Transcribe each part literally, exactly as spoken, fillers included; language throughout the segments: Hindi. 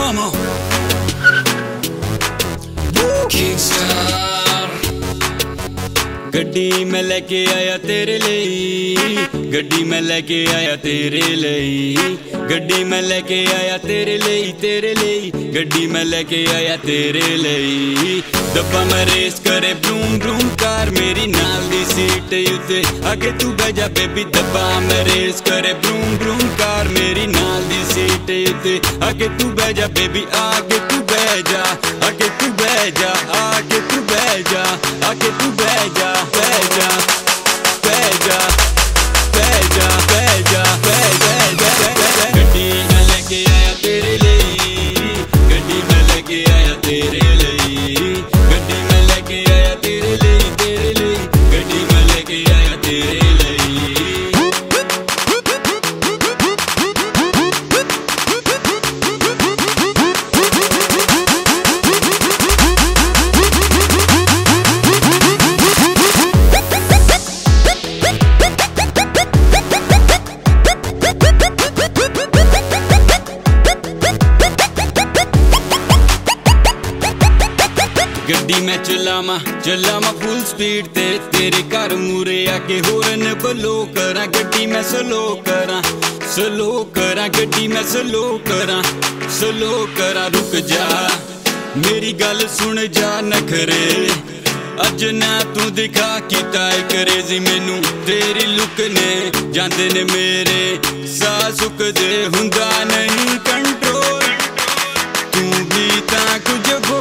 Come on. Kingstar गड्डी मैं लेके आया तेरे लिए, गड्डी मैं लेके आया तेरे लिए, गड्डी मैं लेके आया तेरे लिए, तेरे लिए गड्डी मैं लेके आया तेरे लिए। दब्बा मैं रेस करे ब्रूम ब्रूम कार मेरी नाल दी सीट उत्ते आगे तू बह जा बेबी। दब्बा मैं रेस करे ब्रूम ब्रूम कार मेरी नाल दी सीट उत्ते आगे तू बह जा बेबी, आगे तू बह जा, आगे तू बह जा, आगे तू बह जा, आगे तू बह जा, बह जा, बह जा, बह जा, बह जा, बह जा। गड्डी मैं लेके आया तेरे लिए, गड्डी मैं लेके आया तेरे लिए, गड्डी मैं लेके आया तेरे लिए, तेरे लिए गड्डी मैं लेके आया तेरे लिए। गड्डी मैं चलावा चलावा फुल स्पीड ते तेरे घर मूरे आके होरन बलो करा, गड्डी मैं स्लो करा, स्लो करा, गड्डी मैं स्लो करा, स्लो करा। रुक जा मेरी गल सुन जा नखरे अज ना तू दिखा किता क्रेजी मैनू तेरी लुक ने जांदे ने मेरे सा सुख दे हुंदा नहीं कंट्रोल तू भी ता कुछ हो।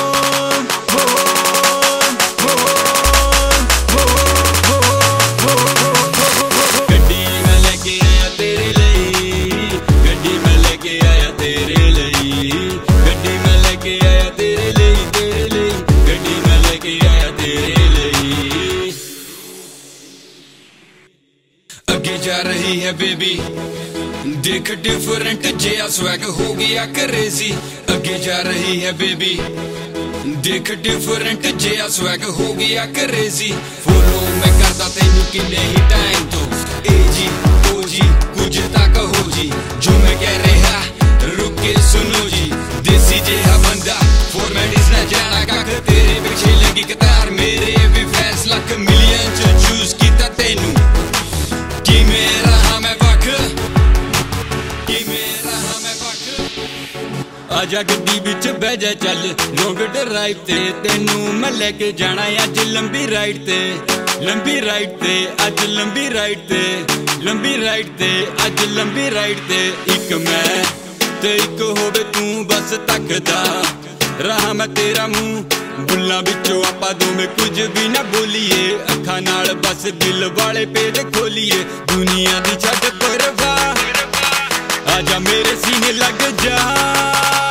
आगे जा रही है बेबी देख डिफरेंट जिया स्वैग हो गया क्रेजी, आगे जा रही है बेबी देख डिफरेंट जिया स्वैग हो गया क्रेजी। फॉलो मैं करता तेनू किन्ने ही टाइम तो ए जी ओ जी कुछ ता कहो जी, जो मैं कह रहा रुक के सुनो जी। देसी जिहा बंदा फॉर्मेटिस ना जाना कख तेरे पीछे लगी कतार मेरे भी फैंस लख मिलियन च चूज कीता तेनू कि मेरा हमें वख कि मेरा हमें वख। आजा गड्डी बिच बह जा चल लॉन्ग ड्राइव ते तेनू मैं लेके जाना अज लंबी राइड ते, लंबी राइड ते अज लंबी राइड ते, लंबी राइड ते अज लंबी राइड ते। इक मैं ते इक होवे तू बस तकदा रहा मैं तेरा मुंह बुल्ला बिचों आपां दोवें कुछ भी ना बोलीए, अखां नाल बस दिल वाले पेज खोलीए। दुनिया दी छड्ड परवाह आजा मेरे सीने लग जा।